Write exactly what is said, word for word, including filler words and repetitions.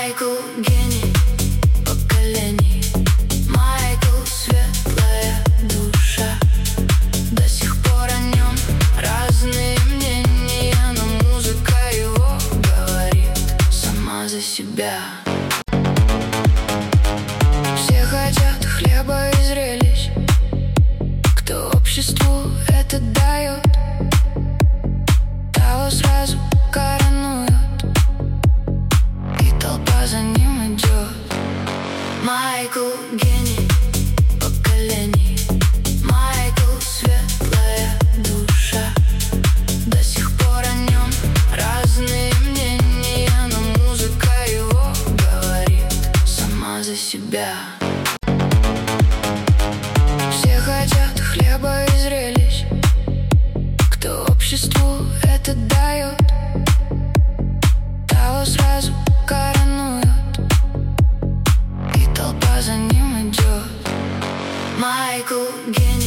Майкл — гений поколений. Майкл — светлая душа. До сих пор о нем разные мнения, но музыка его говорит сама за себя. Все хотят хлеба и зрелищ, кто обществу это дает, того сразу коронуют, и толпа за ним идет. Майкл — гений поколений. Майкл — светлая душа. До сих пор о нем разные мнения, но музыка его говорит сама за себя. Все хотят хлеба и зрелищ, кто обществу это дает, того сразу коронуют, и толпа за ним идет. Майкл — гений